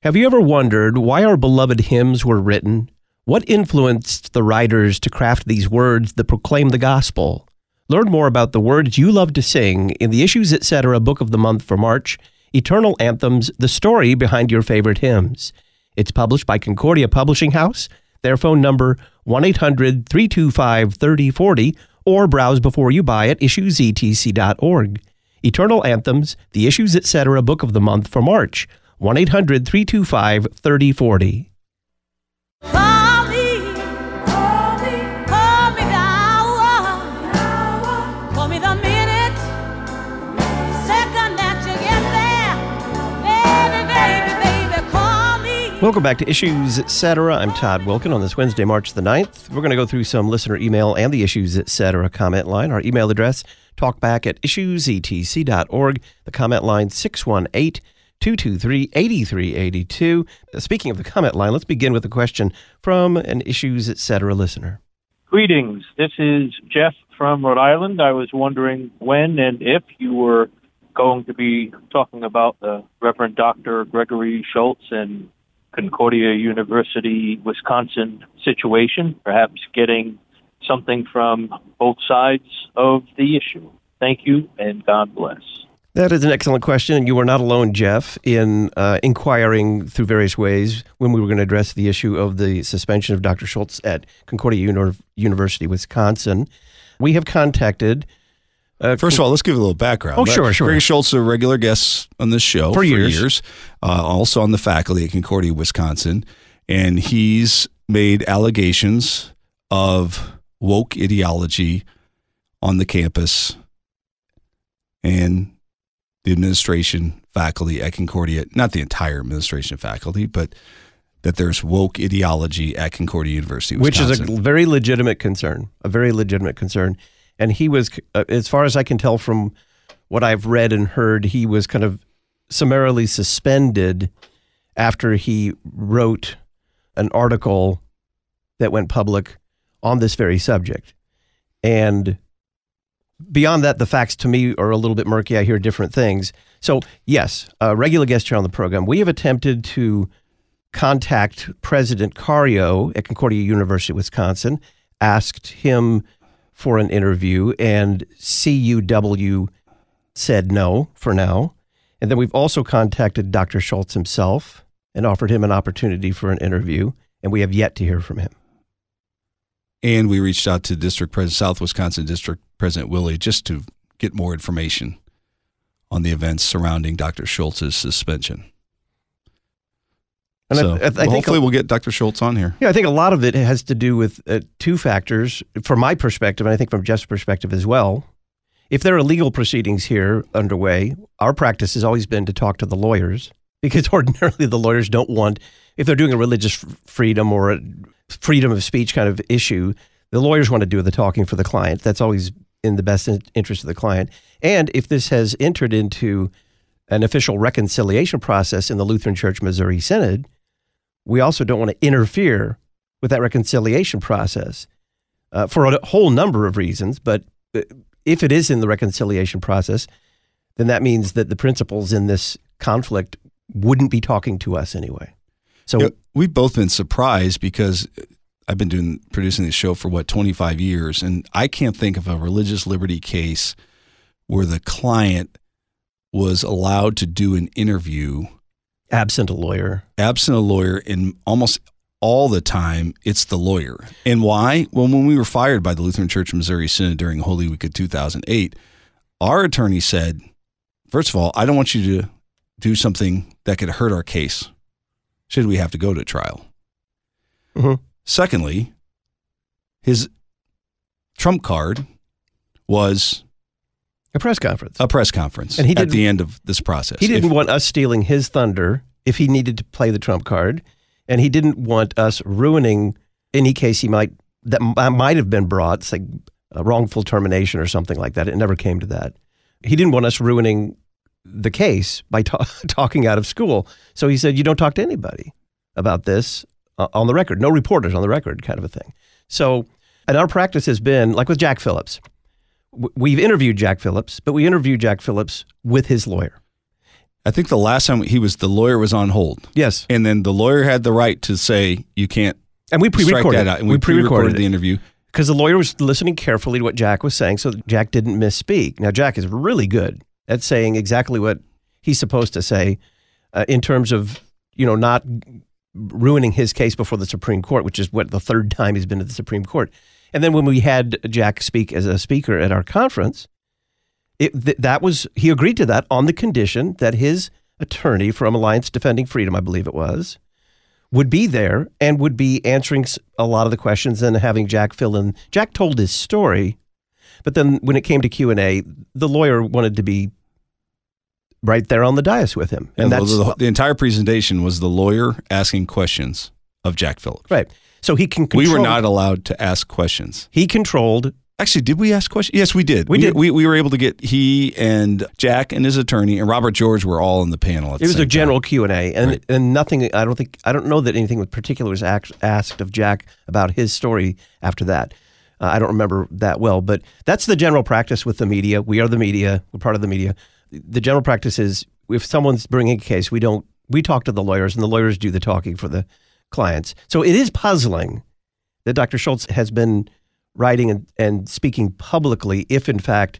Have you ever wondered why our beloved hymns were written? What influenced the writers to craft these words that proclaim the gospel? Learn more about the words you love to sing in the Issues Etc. Book of the Month for March, Eternal Anthems, the story behind your favorite hymns. It's published by Concordia Publishing House. Their phone number, 1-800-325-3040, or browse before you buy at issuesetc.org. Eternal Anthems, the Issues Etc. Book of the Month for March, 1-800-325-3040. Call me now. Call me the minute, second that you get there. Baby, call me. Welcome back to Issues Etc. I'm Todd Wilkin on this Wednesday, March the 9th. We're going to go through some listener email and the Issues Etc. comment line. Our email address, talkback@issuesetc.org. The comment line, 618-223-8382. Speaking of the comment line, let's begin with a question from an Issues Etc. listener. Greetings. This is Jeff from Rhode Island. I was wondering when and if you were going to be talking about the Reverend Dr. Gregory Schultz and Concordia University, Wisconsin situation, perhaps getting something from both sides of the issue. Thank you, and God bless. That is an excellent question, and you were not alone, Jeff, in inquiring through various ways when we were going to address the issue of the suspension of Dr. Schultz at Concordia University, Wisconsin. We have contacted... First of all, let's give a little background. Oh, sure. Gregory Schultz is a regular guest on this show for years. Also on the faculty at Concordia, Wisconsin, and he's made allegations of woke ideology on the campus and the administration, faculty at Concordia, not the entire administration faculty, but that there's woke ideology at Concordia University, Wisconsin. Which is a very legitimate concern, And he was, as far as I can tell from what I've read and heard, he was kind of summarily suspended after he wrote an article that went public on this very subject. And beyond that, the facts to me are a little bit murky. I hear different things. So yes, a regular guest here on the program, we have attempted to contact President Cario at Concordia University, Wisconsin, asked him for an interview, and CUW said no for now. And then we've also contacted Dr. Schultz himself and offered him an opportunity for an interview, and we have yet to hear from him. And we reached out to South Wisconsin District President Willie just to get more information on the events surrounding Dr. Schultz's suspension. And so I think hopefully we'll get Dr. Schultz on here. Yeah, I think a lot of it has to do with two factors, from my perspective, and I think from Jeff's perspective as well. If there are legal proceedings here underway, our practice has always been to talk to the lawyers, because ordinarily the lawyers don't want, if they're doing a religious freedom or a freedom of speech kind of issue, the lawyers want to do the talking for the client. That's always in the best interest of the client. And if this has entered into an official reconciliation process in the Lutheran Church Missouri Synod, we also don't want to interfere with that reconciliation process for a whole number of reasons. But if it is in the reconciliation process, then that means that the principals in this conflict wouldn't be talking to us anyway. So we've both been surprised because I've been producing this show for 25 years, and I can't think of a religious liberty case where the client was allowed to do an interview absent a lawyer, and almost all the time it's the lawyer. And why? Well, when we were fired by the Lutheran Church Missouri Synod during Holy Week of 2008, our attorney said, first of all, I don't want you to do something that could hurt our case should we have to go to trial. Mm-hmm. Secondly, his trump card was a press conference. And he at the end of this process. He didn't want us stealing his thunder if he needed to play the trump card, and he didn't want us ruining any case might have been brought, say a wrongful termination or something like that. It never came to that. He didn't want us ruining the case by talking out of school. So he said, you don't talk to anybody about this on the record. No reporters on the record, kind of a thing. So, and our practice has been, like with Jack Phillips, we've interviewed Jack Phillips, but we interviewed Jack Phillips with his lawyer. I think the last time the lawyer was on hold. Yes. And then the lawyer had the right to say, you can't And we pre-recorded strike that out. And we pre-recorded the interview. Because the lawyer was listening carefully to what Jack was saying, so Jack didn't misspeak. Now, Jack is really good at saying exactly what he's supposed to say in terms of, not ruining his case before the Supreme Court, which is what the third time he's been to the Supreme Court. And then when we had Jack speak as a speaker at our conference, he agreed to that on the condition that his attorney from Alliance Defending Freedom, I believe it was, would be there and would be answering a lot of the questions and having Jack fill in. Jack told his story, but then when it came to Q&A, the lawyer wanted to be right there on the dais with him. And the entire presentation was the lawyer asking questions of Jack Phillips. Right. So he can control. We were not allowed to ask questions. He controlled. Actually, did we ask questions? Yes, we did. We did. We were able to get he and Jack and his attorney and Robert George were all in the panel. It was a general Q&A, and Right. and nothing. I don't know that anything in particular was asked of Jack about his story after that. I don't remember that well, but that's the general practice with the media. We are the media. We're part of the media. The general practice is if someone's bringing a case, we talk to the lawyers, and the lawyers do the talking for the clients. So it is puzzling that Dr. Schultz has been writing and speaking publicly if, in fact,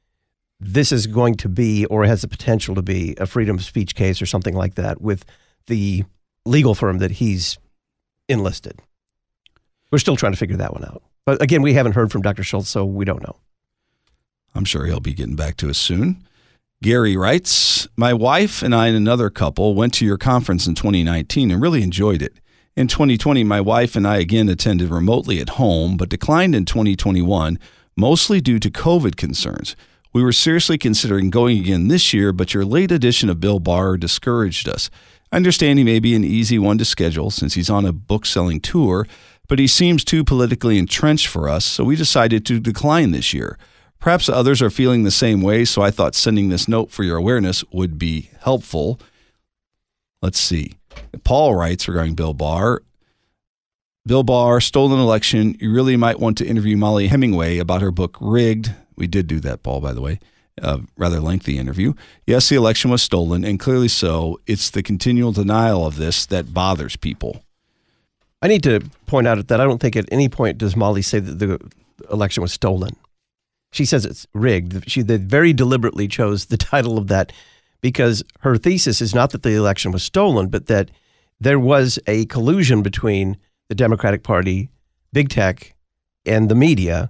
this is going to be or has the potential to be a freedom of speech case or something like that with the legal firm that he's enlisted. We're still trying to figure that one out. But again, we haven't heard from Dr. Schultz, so we don't know. I'm sure he'll be getting back to us soon. Gary writes, my wife and I and another couple went to your conference in 2019 and really enjoyed it. In 2020, my wife and I again attended remotely at home, but declined in 2021, mostly due to COVID concerns. We were seriously considering going again this year, but your late edition of Bill Barr discouraged us. I understand he may be an easy one to schedule since he's on a book-selling tour, but he seems too politically entrenched for us, so we decided to decline this year. Perhaps others are feeling the same way, so I thought sending this note for your awareness would be helpful. Let's see. Paul writes regarding Bill Barr. Bill Barr, stolen election. You really might want to interview Molly Hemingway about her book, Rigged. We did do that, Paul, by the way. Rather lengthy interview. Yes, the election was stolen, and clearly so. It's the continual denial of this that bothers people. I need to point out that I don't think at any point does Molly say that the election was stolen. She says it's rigged. She very deliberately chose the title of that because her thesis is not that the election was stolen, but that there was a collusion between the Democratic Party, big tech, and the media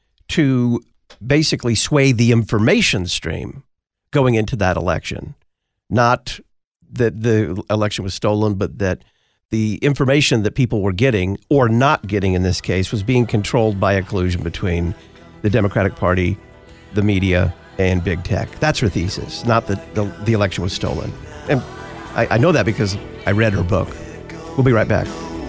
to basically sway the information stream going into that election. Not that the election was stolen, but that the information that people were getting, or not getting in this case, was being controlled by a collusion between the Democratic Party, the media, and big tech. That's her thesis, not that the election was stolen. And I know that because I read her book. We'll be right back.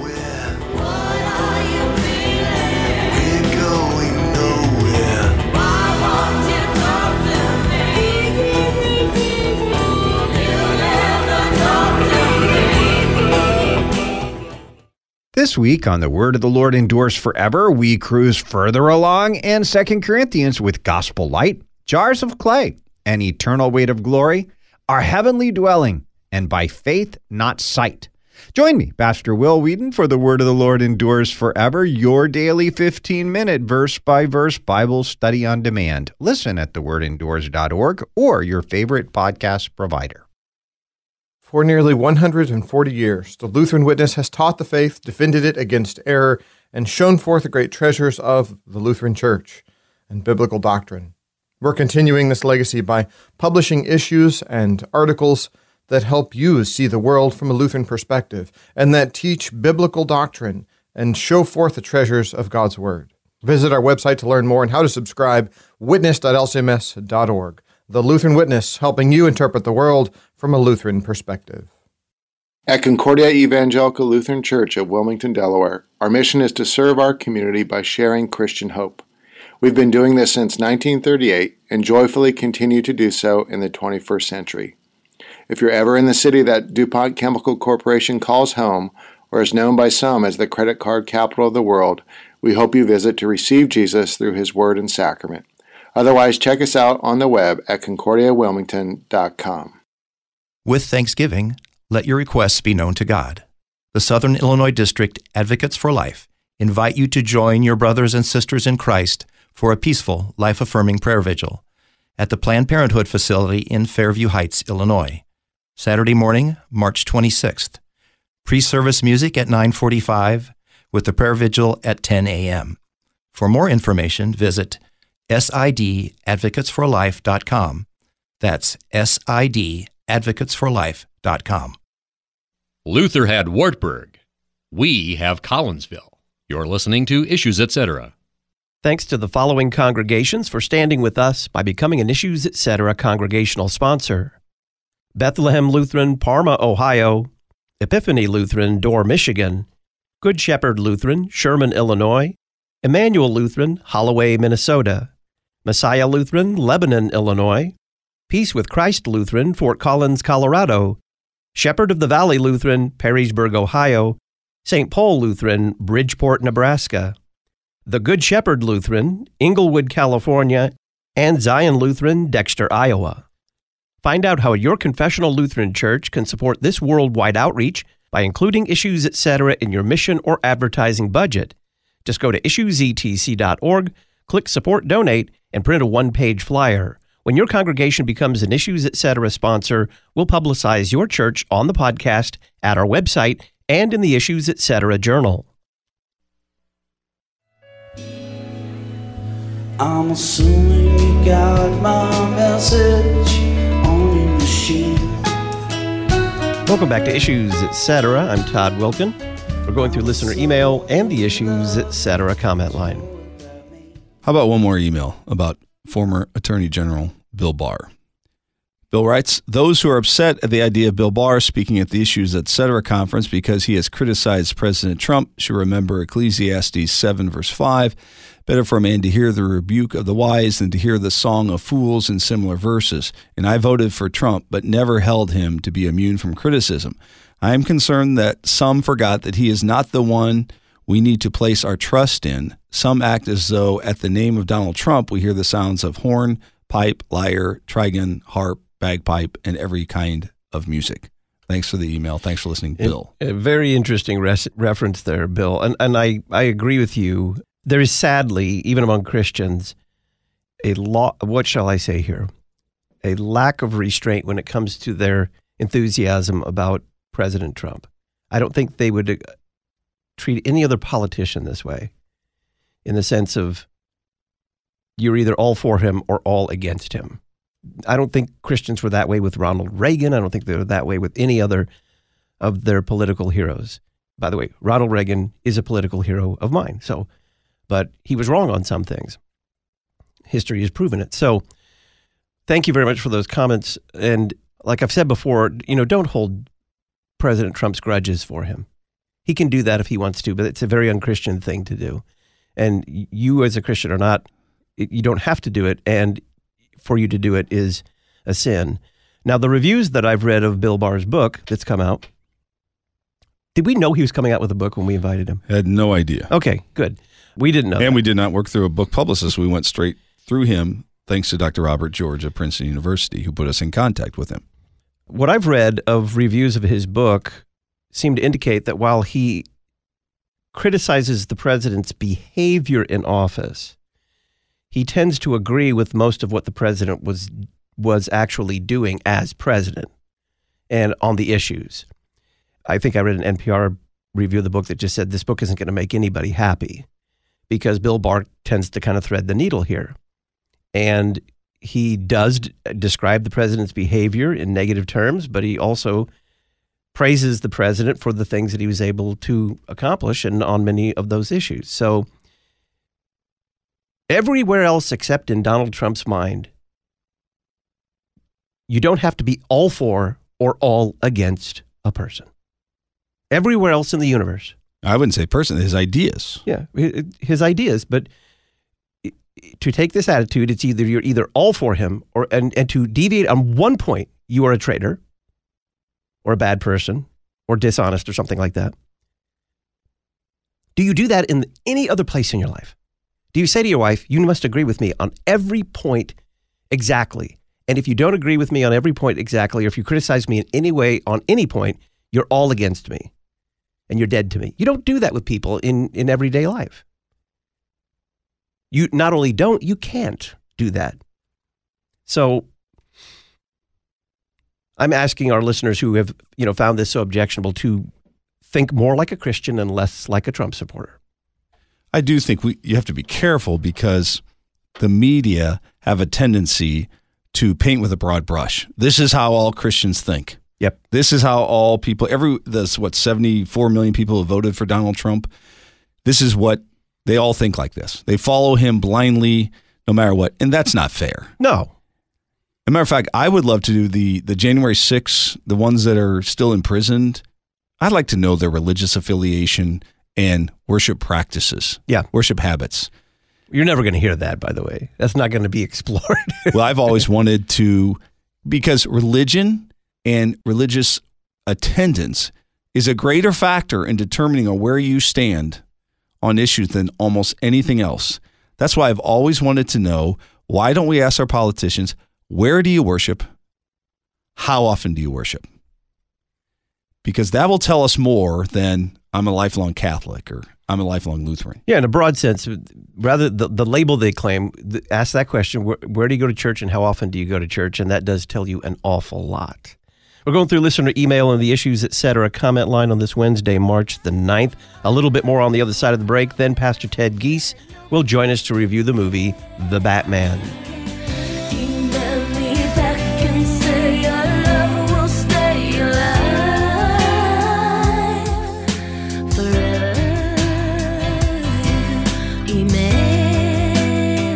This week on The Word of the Lord Endures Forever, we cruise further along in 2 Corinthians with Gospel Light, Jars of Clay, An Eternal Weight of Glory, Our Heavenly Dwelling, and By Faith, Not Sight. Join me, Pastor Will Whedon, for The Word of the Lord Endures Forever, your daily 15-minute verse-by-verse Bible study on demand. Listen at thewordendures.org or your favorite podcast provider. For nearly 140 years, the Lutheran Witness has taught the faith, defended it against error, and shown forth the great treasures of the Lutheran Church and biblical doctrine. We're continuing this legacy by publishing issues and articles that help you see the world from a Lutheran perspective and that teach biblical doctrine and show forth the treasures of God's Word. Visit our website to learn more and how to subscribe, witness.lcms.org. The Lutheran Witness, helping you interpret the world from a Lutheran perspective. At Concordia Evangelical Lutheran Church of Wilmington, Delaware, our mission is to serve our community by sharing Christian hope. We've been doing this since 1938 and joyfully continue to do so in the 21st century. If you're ever in the city that DuPont Chemical Corporation calls home, or is known by some as the credit card capital of the world, we hope you visit to receive Jesus through His Word and Sacrament. Otherwise, check us out on the web at concordiawilmington.com. With thanksgiving, let your requests be known to God. The Southern Illinois District Advocates for Life invite you to join your brothers and sisters in Christ for a peaceful, life-affirming prayer vigil at the Planned Parenthood facility in Fairview Heights, Illinois. Saturday morning, March 26th. Pre-service music at 9:45 with the prayer vigil at 10 a.m. For more information, visit sidadvocatesforlife.com. That's sidadvocatesforlife.com. Luther had Wartburg. We have Collinsville. You're listening to Issues Etc. Thanks to the following congregations for standing with us by becoming an Issues Etc. congregational sponsor: Bethlehem Lutheran, Parma, Ohio; Epiphany Lutheran, Dorr, Michigan; Good Shepherd Lutheran, Sherman, Illinois; Emmanuel Lutheran, Holloway, Minnesota; Messiah Lutheran, Lebanon, Illinois; Peace with Christ Lutheran, Fort Collins, Colorado; Shepherd of the Valley Lutheran, Perrysburg, Ohio; St. Paul Lutheran, Bridgeport, Nebraska; The Good Shepherd Lutheran, Inglewood, California; and Zion Lutheran, Dexter, Iowa. Find out how your confessional Lutheran church can support this worldwide outreach by including Issues Etc. in your mission or advertising budget. Just go to issuesetc.org, click Support Donate, and print a one-page flyer. When your congregation becomes an Issues Etc. sponsor, we'll publicize your church on the podcast, at our website, and in the Issues Etc. journal. I'm assuming you got my message on your machine. Welcome back to Issues Etc. I'm Todd Wilkin. We're going through listener email and the Issues Etc. comment line. How about one more email about former Attorney General Bill Barr? Bill writes, those who are upset at the idea of Bill Barr speaking at the Issues Etc. conference because he has criticized President Trump should remember Ecclesiastes 7 verse 5. Better for a man to hear the rebuke of the wise than to hear the song of fools in similar verses. And I voted for Trump, but never held him to be immune from criticism. I am concerned that some forgot that he is not the one we need to place our trust in. Some act as though at the name of Donald Trump we hear the sounds of horn, pipe, lyre, trigon, harp, bagpipe, and every kind of music. Thanks for the email. Thanks for listening, Bill. A very interesting reference there, Bill. And I agree with you. There is sadly, even among Christians, what shall I say here? A lack of restraint when it comes to their enthusiasm about President Trump. I don't think they would treat any other politician this way, in the sense of you're either all for him or all against him. I don't think Christians were that way with Ronald Reagan. I don't think they were that way with any other of their political heroes. By the way, Ronald Reagan is a political hero of mine. But he was wrong on some things. History has proven it. So thank you very much for those comments. And like I've said before, don't hold President Trump's grudges for him. He can do that if he wants to, but it's a very unchristian thing to do. And you as a Christian are not, you don't have to do it. And for you to do it is a sin. Now, the reviews that I've read of Bill Barr's book that's come out, did we know he was coming out with a book when we invited him? I had no idea. Okay, good. We didn't know. And that. we did not work through a book publicist. We went straight through him, thanks to Dr. Robert George at Princeton University, who put us in contact with him. What I've read of reviews of his book seem to indicate that while he criticizes the president's behavior in office, he tends to agree with most of what the president was actually doing as president and on the issues. I think I read an NPR review of the book that just said this book isn't going to make anybody happy because Bill Barr tends to kind of thread the needle here. And he does describe the president's behavior in negative terms, but he also praises the president for the things that he was able to accomplish and on many of those issues. So everywhere else except in Donald Trump's mind, you don't have to be all for or all against a person. Everywhere else in the universe. I wouldn't say person, his ideas. Yeah, his ideas. But to take this attitude, it's either you're either all for him or and to deviate on one point, you are a traitor or a bad person or dishonest or something like that. Do you do that in any other place in your life? Do you say to your wife, you must agree with me on every point exactly, And if you don't agree with me on every point exactly, or if you criticize me in any way on any point, you're all against me and you're dead to me. You don't do that with people in everyday life. You not only don't, you can't do that. So I'm asking our listeners who have, found this so objectionable to think more like a Christian and less like a Trump supporter. I do think you have to be careful because the media have a tendency to paint with a broad brush. This is how all Christians think. Yep. This is how all people, 74 million people have voted for Donald Trump. This is what they all think like this. They follow him blindly no matter what. And that's not fair. No. As a matter of fact, I would love to do the January 6th, the ones that are still imprisoned. I'd like to know their religious affiliation and worship practices. Yeah. Worship habits. You're never going to hear that, by the way. That's not going to be explored. Well, I've always wanted to, because religion and religious attendance is a greater factor in determining where you stand on issues than almost anything else. That's why I've always wanted to know, why don't we ask our politicians, where do you worship? How often do you worship? Because that will tell us more than I'm a lifelong Catholic or I'm a lifelong Lutheran. Yeah, in a broad sense, rather the label they claim, ask that question, where do you go to church and how often do you go to church? And that does tell you an awful lot. We're going through listener email and the issues, etc. comment line on this Wednesday, March the 9th. A little bit more on the other side of the break. Then Pastor Ted Giese will join us to review the movie, The Batman. Email me back and say your love will stay alive forever. Email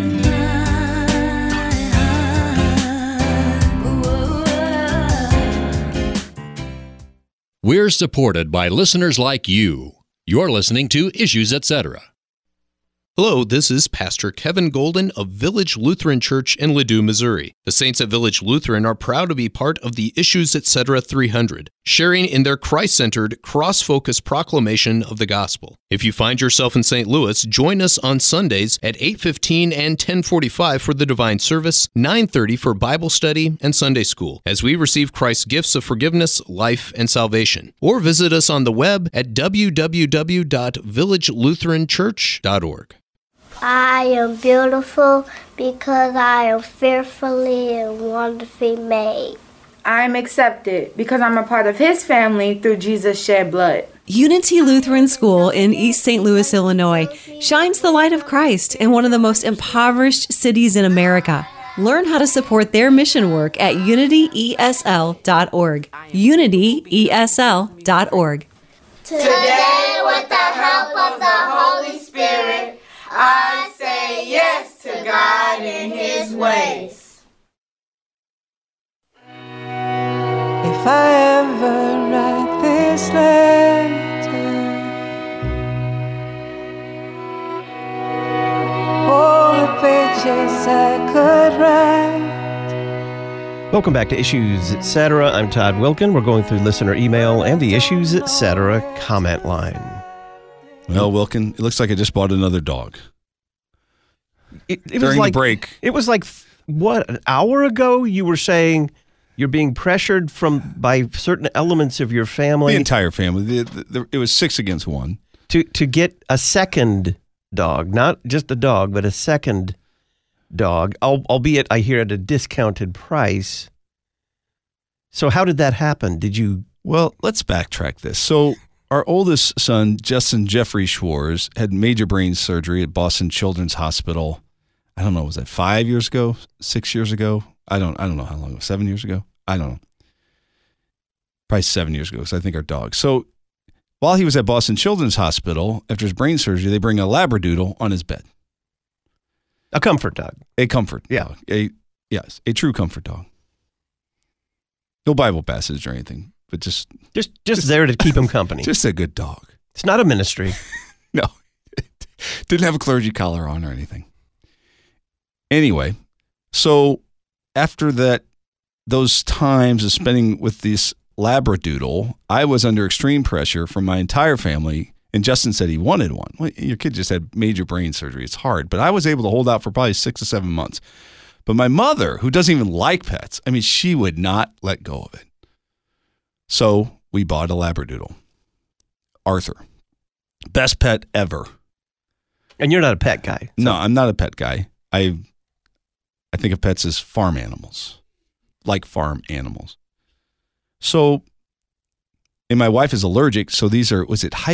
my heart. We're supported by listeners like you. You're listening to Issues, Etc. Hello, this is Pastor Kevin Golden of Village Lutheran Church in Ladue, Missouri. The saints at Village Lutheran are proud to be part of the Issues Etc. 300, sharing in their Christ-centered, cross-focused proclamation of the gospel. If you find yourself in St. Louis, join us on Sundays at 8:15 and 10:45 for the divine service, 9:30 for Bible study and Sunday school, as we receive Christ's gifts of forgiveness, life, and salvation. Or visit us on the web at www.villagelutheranchurch.org. I am beautiful because I am fearfully and wonderfully made. I'm accepted because I'm a part of His family through Jesus' shed blood. Unity Lutheran School in East St. Louis, Illinois, shines the light of Christ in one of the most impoverished cities in America. Learn how to support their mission work at unityesl.org. unityesl.org. Today, with the help of the Holy Spirit, I say yes to God and His ways. If I ever write this letter, all the pages I could write. Welcome back to Issues, Etc. I'm Todd Wilkin. We're going through listener email and the Issues, Etc. comment line. Well, Wilkin, it looks like I just bought another dog. It During was like, the break. It was like, what, an hour ago you were saying you're being pressured by certain elements of your family. The entire family. It was 6 against 1. To get a second dog, not just a dog, but a second dog, albeit I hear at a discounted price. So how did that happen? Did you? Well, let's backtrack this. So our oldest son, Justin Jeffrey Schwartz, had major brain surgery at Boston Children's Hospital. I don't know, was that 5 years ago, 6 years ago? I don't know how long it was, 7 years ago? I don't know. Probably 7 years ago, because I think our dog. So while he was at Boston Children's Hospital, after his brain surgery, they bring a Labradoodle on his bed. A comfort dog. A comfort dog. A true comfort dog. No Bible passage or anything, but just there to keep him company. Just a good dog. It's not a ministry. No. Didn't have a clergy collar on or anything. Anyway, so after those times of spending with this Labradoodle, I was under extreme pressure from my entire family, and Justin said he wanted one. Well, your kid just had major brain surgery. It's hard, but I was able to hold out for probably 6 to 7 months. But my mother, who doesn't even like pets, I mean, she would not let go of it. So we bought a Labradoodle. Arthur. Best pet ever. And you're not a pet guy. No, I'm not a pet guy. I think of pets as farm animals, like farm animals. So, and my wife is allergic, so these are, was it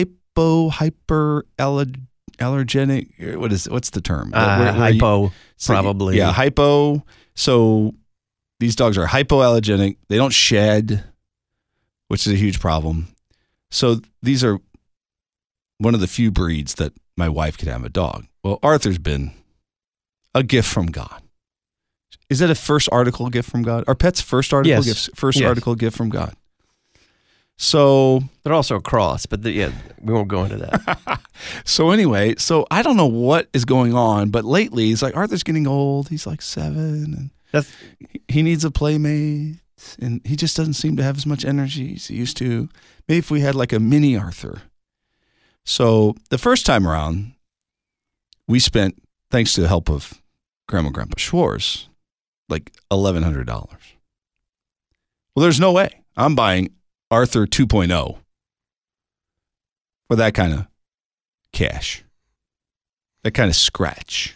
hyperallergenic? What's the term? Hypo, probably. Yeah, hypo. So these dogs are hypoallergenic. They don't shed, which is a huge problem. So these are one of the few breeds that my wife could have a dog. Well, Arthur's been a gift from God. Is that a first article gift from God? Are pets first article Yes. gifts? First Yes. article gift from God. So they're also a cross, but we won't go into that. So anyway, so I don't know what is going on, but lately he's like, Arthur's getting old. He's like 7 and he needs a playmate, and he just doesn't seem to have as much energy as he used to. Maybe if we had like a mini Arthur. So the first time around, we spent, thanks to the help of Grandma and Grandpa Schwartz, like $1,100. Well, there's no way I'm buying Arthur 2.0 for that kind of cash, that kind of scratch.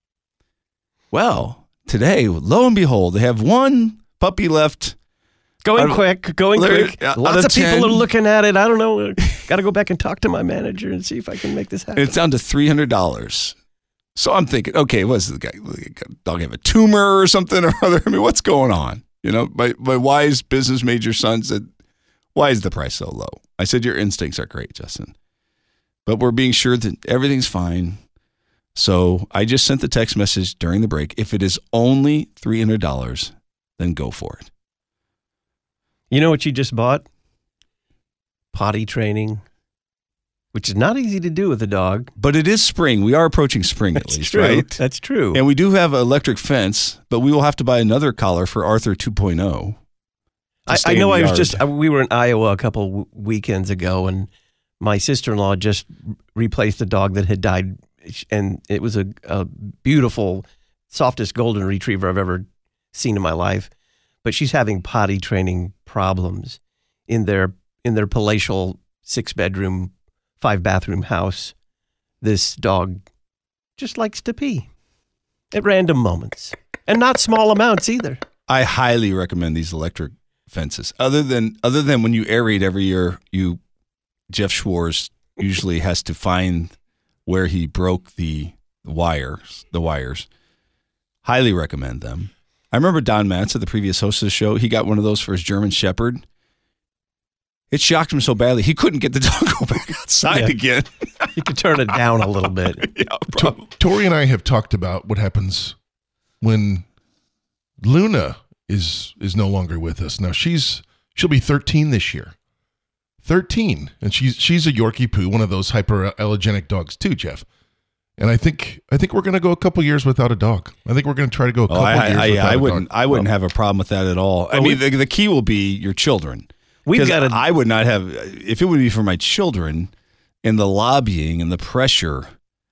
Well, today, lo and behold, they have one puppy left. Going quick. Lots of people 10. are looking at it. I don't know. Got to go back and talk to my manager and see if I can make this happen. And it's down to $300. So I'm thinking, okay, what's the guy? Dog have a tumor or something or other? I mean, what's going on? You know, my wise business major son said, why is the price so low? I said, your instincts are great, Justin. But we're being sure that everything's fine. So I just sent the text message during the break. If it is only $300, then go for it. You know what you just bought? Potty training, which is not easy to do with a dog. But it is spring. We are approaching spring at least, true. right? That's true. And we do have an electric fence, but we will have to buy another collar for Arthur 2.0. I know we were in Iowa a couple weekends ago, and my sister-in-law just replaced a dog that had died, and it was a beautiful, softest golden retriever I've ever seen in my life. But she's having potty training problems in their palatial 6-bedroom, 5-bathroom house. This dog just likes to pee at random moments, and not small amounts either. I highly recommend these electric fences. Other than when you aerate every year, Jeff Schwartz usually has to find where he broke the wires. Highly recommend them. I remember Don Matza, the previous host of the show, he got one of those for his German Shepherd. It shocked him so badly, he couldn't get the dog to go back outside again. You could turn it down a little bit. Yeah, Tori and I have talked about what happens when Luna is no longer with us. Now she'll be 13 this year. 13, and she's a Yorkie Poo, one of those hyperallergenic dogs too, Jeff. And I think we're going to go a couple years without a dog. I think we're going to try to go a couple years without a dog. I wouldn't have a problem with that at all. I mean, the key will be your children. I would not have, if it would be for my children and the lobbying and the pressure,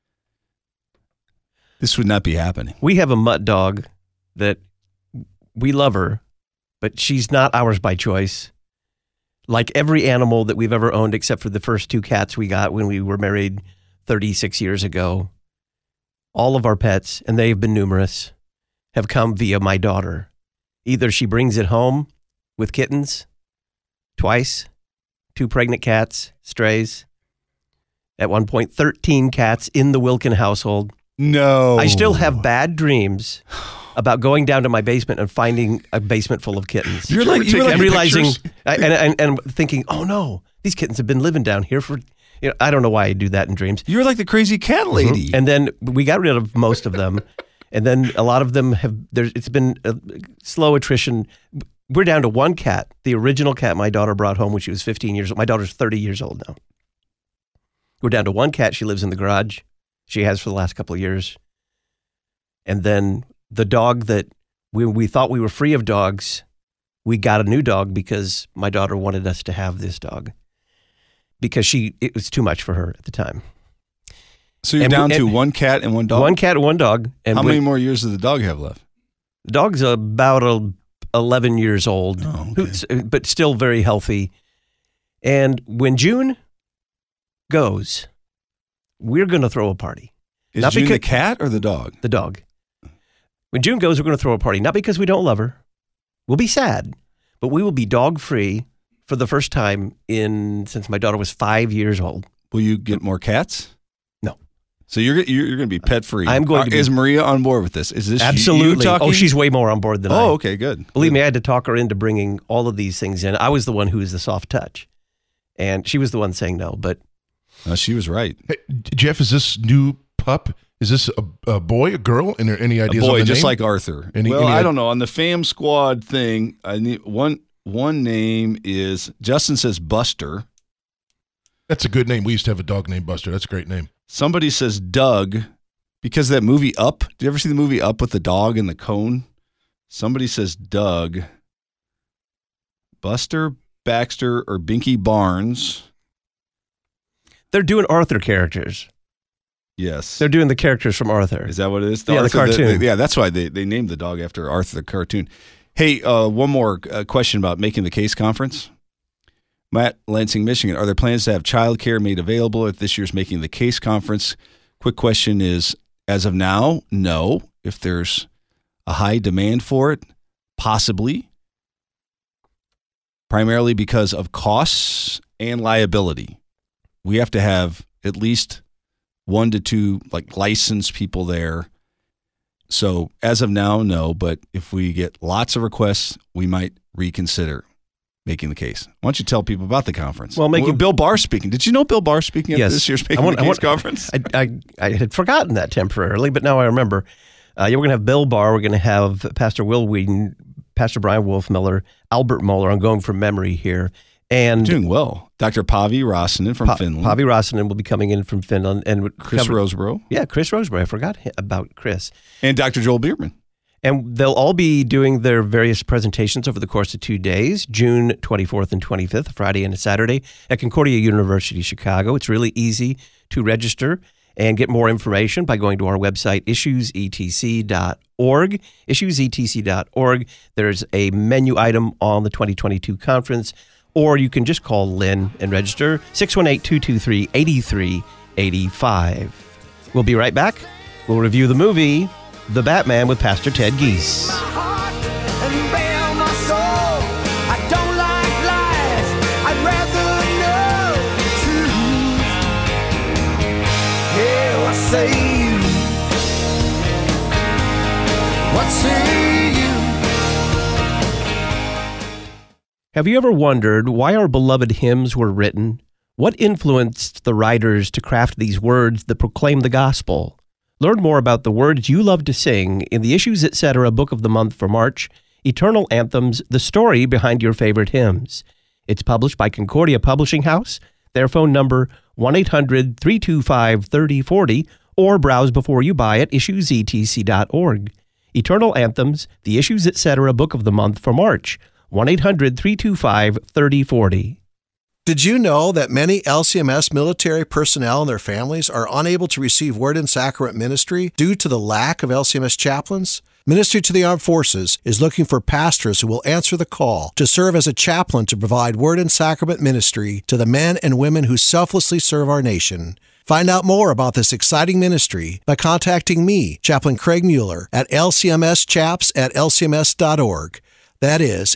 this would not be happening. We have a mutt dog that we love her, but she's not ours by choice. Like every animal that we've ever owned, except for the first 2 cats we got when we were married 36 years ago, all of our pets, and they have been numerous, have come via my daughter. Either she brings it home with kittens, twice, 2 pregnant cats, strays. At one point, 13 cats in the Wilkin household. No. I still have bad dreams about going down to my basement and finding a basement full of kittens. You're like realizing and thinking, oh no, these kittens have been living down here for, I don't know why I do that in dreams. You're like the crazy cat lady. Mm-hmm. And then we got rid of most of them. And then a lot of them it's been a slow attrition. We're down to 1 cat, the original cat my daughter brought home when she was 15 years old. My daughter's 30 years old now. We're down to 1 cat. She lives in the garage. She has for the last couple of years. And then the dog that we thought we were free of dogs, we got a new dog because my daughter wanted us to have this dog because it was too much for her at the time. So you're down to 1 cat and 1 dog? 1 cat and 1 dog. And how many more years does the dog have left? The dog's about 11 years old, but still very healthy. And when June goes, we're going to throw a party. Is June the cat or the dog? The dog. When June goes, we're going to throw a party. Not because we don't love her. We'll be sad, but we will be dog-free for the first time since my daughter was 5 years old. Will you get more cats? No. So you're going to be pet-free. I'm going to be. Is Maria on board with this? Is this absolutely? You talking? Oh, she's way more on board than I am. Oh, okay, good. Believe me, I had to talk her into bringing all of these things in. I was the one who was the soft touch, and she was the one saying no, but she was right. Hey, Jeff, is this new pup? Is this a boy, a girl? And any ideas? A boy, on the just name? like Arthur. I don't know. On the Fam Squad thing, I need one name is Justin says Buster. That's a good name. We used to have a dog named Buster. That's a great name. Somebody says Doug because of that movie Up. Did you ever see the movie Up with the dog and the cone? Somebody says Doug. Buster, Baxter, or Binky Barnes. They're doing Arthur characters. Yes. They're doing the characters from Arthur. Is that what it is? The cartoon. That's why they named the dog after Arthur the cartoon. Hey, one more question about Making the Case conference. Matt, Lansing, Michigan. Are there plans to have childcare made available at this year's Making the Case conference? Quick question is, as of now, no. If there's a high demand for it, possibly. Primarily because of costs and liability. We have to have at least 1 to 2 licensed people there. So as of now, no. But if we get lots of requests, we might reconsider Making the Case. Why don't you tell people about the conference? Well, Bill Barr speaking. Did you know Bill Barr speaking at this year's Making the Case conference? I had forgotten that temporarily, but now I remember. We're going to have Bill Barr. We're going to have Pastor Will Whedon, Pastor Brian Wolfmiller, Albert Moeller. I'm going from memory here. And doing well. Dr. Pavi Rasanen from Finland. Pavi Rasanen will be coming in from Finland. And Chris Roseborough. Yeah, Chris Roseborough. I forgot about Chris. And Dr. Joel Bierman. And they'll all be doing their various presentations over the course of 2 days, June 24th and 25th, Friday and Saturday, at Concordia University, Chicago. It's really easy to register and get more information by going to our website, issuesetc.org. Issuesetc.org. There's a menu item on the 2022 conference. Or you can just call Lynn and register, 618-223-8385. We'll be right back. We'll review the movie, The Batman, with Pastor Ted Giese. Have you ever wondered why our beloved hymns were written? What influenced the writers to craft these words that proclaim the gospel? Learn more about the words you love to sing in the Issues Etc. Book of the Month for March, Eternal Anthems, the story behind your favorite hymns. It's published by Concordia Publishing House. Their phone number, 1-800-325-3040, or browse before you buy at issuesetc.org. Eternal Anthems, the Issues Etc. Book of the Month for March, 1-800-325-3040. Did you know that many LCMS military personnel and their families are unable to receive Word and Sacrament ministry due to the lack of LCMS chaplains? Ministry to the Armed Forces is looking for pastors who will answer the call to serve as a chaplain to provide Word and Sacrament ministry to the men and women who selflessly serve our nation. Find out more about this exciting ministry by contacting me, Chaplain Craig Mueller, at lcmschaps@lcms.org. That is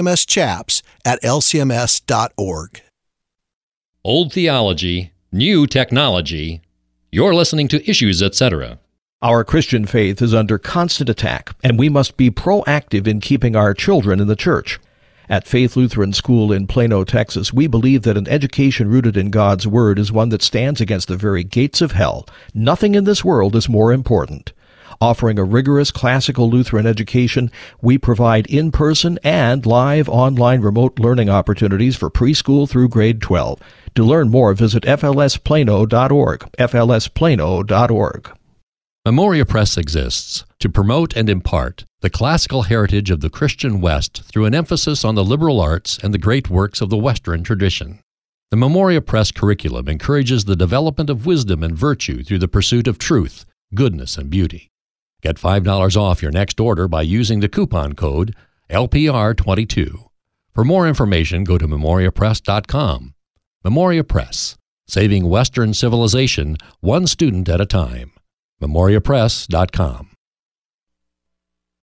lcmschaps@lcms.org. Old theology, new technology. You're listening to Issues Etc. Our Christian faith is under constant attack, and we must be proactive in keeping our children in the church. At Faith Lutheran School in Plano, Texas, we believe that an education rooted in God's Word is one that stands against the very gates of hell. Nothing in this world is more important. Offering a rigorous classical Lutheran education, we provide in-person and live online remote learning opportunities for preschool through grade 12. To learn more, visit flsplano.org, flsplano.org. Memoria Press exists to promote and impart the classical heritage of the Christian West through an emphasis on the liberal arts and the great works of the Western tradition. The Memoria Press curriculum encourages the development of wisdom and virtue through the pursuit of truth, goodness, and beauty. Get $5 off your next order by using the coupon code LPR22. For more information, go to memoriapress.com. Memoria Press, saving Western civilization one student at a time. memoriapress.com.